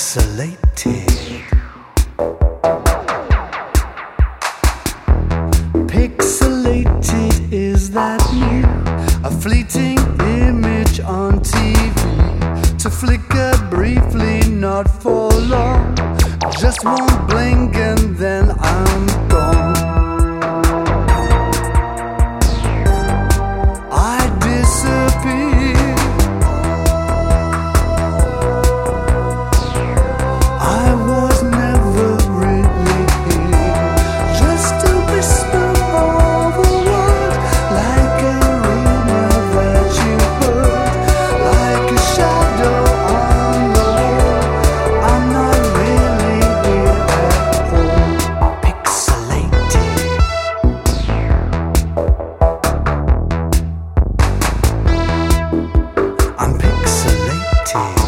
pixelated. Pixelated, is that you? A fleeting image on TV, to flicker briefly, not for long. Just one blink and then I'm gone. I disappear. I was never really here. Just a whisper of a word, like a rumor that you heard, like a shadow on the wall. I'm not really here at all. Pixelated. I'm pixelated.